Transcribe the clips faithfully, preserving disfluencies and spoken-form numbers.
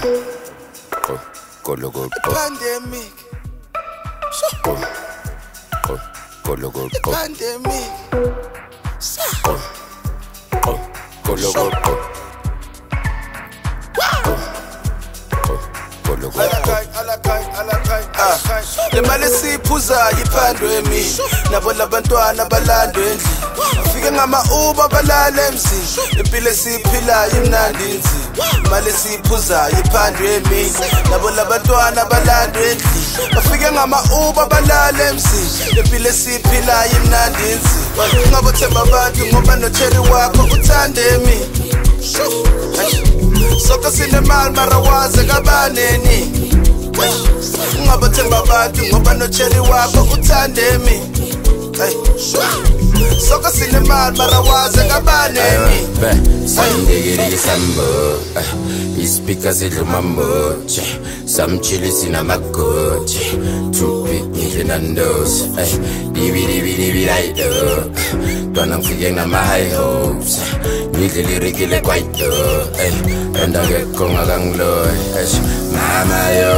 Go, go, go, go. Pandemic. Go, go, go, go, go. Pandemic. Go, go, go, go, go. Alakai, alakai, alakai, alakai. Le mali siphuza yiphandwe mi. Nabo labantwana balandwe endlini. Afike ngama Uber balale emzini. Impilo esiphila imnandi inzima. Mali siphuza yiphandwe mi. Nabo labantwana balandwe endlini. Afike ngama Uber balale emzini. Impilo esiphila imnandi inzima. Ungabothemba abantu ngoba no cherry wakho uthande mi. Soka sinemali mara waze kabaneni. Ungabathemba abantu ngoba no cherry wakho uthande mi. Soka sinemali mara waze kabaneni. Samdigiri sambo, ispika zidlumambo, samchili sinamakoche, tupi ngilinandos, divi divi divi raido, twana mfike na my high hopes, ngidlilirikile kwaito, endakekho ngakangloy, mama yo,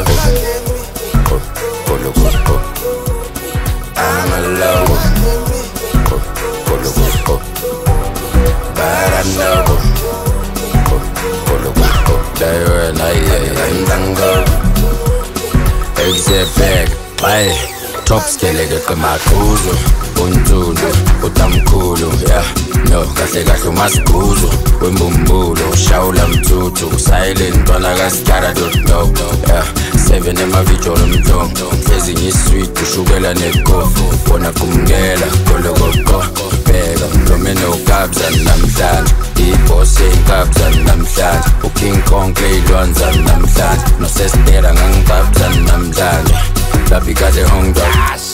kolo kolo, I'm alone, kolo kolo. But I know they were like tango. Exit back, bye. Top scale get my kuzo. Untulo, utamkulo, yeah. No, kahle kahle masikuzo. Wembumbulo, shawula mtutu. Silent, wala gaskara don't know. Yeah, seven in my video mtongo. Hlezi ngisweet, ushukela nekofu. Wona kumngela, kolo koko. Bega, nomeno kabza namhlanje. Ibose inkabza namhlanje. Uking Kong leyilwanza namhlanje. Nosestera ngangikabza namhlanje. Lapikade home dog.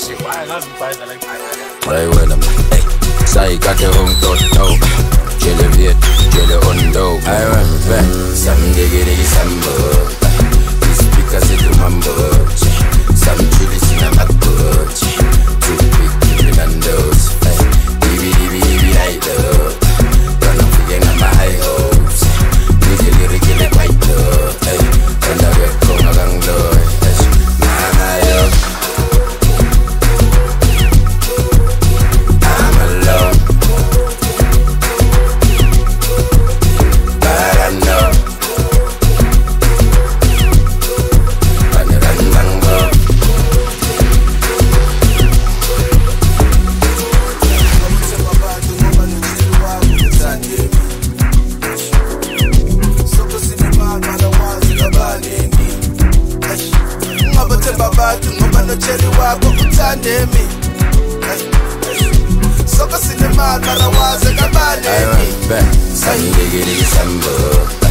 Hey, well, I'm hey, say got the home dog, no. Chille viet, chille on dough. I run back, some diggity, some boat. This because it do mambo. Some chilies in a macboat. Two big chicken and those. Divi, divi, divi, I do. Run up again on my high hopes. Nigga, lyric, get it quite low. Hey, and I get come along low. Mama, yo. Cherry wako uthande mi. Soka sinemali mara waze kabaneni. Samdigiri sambo.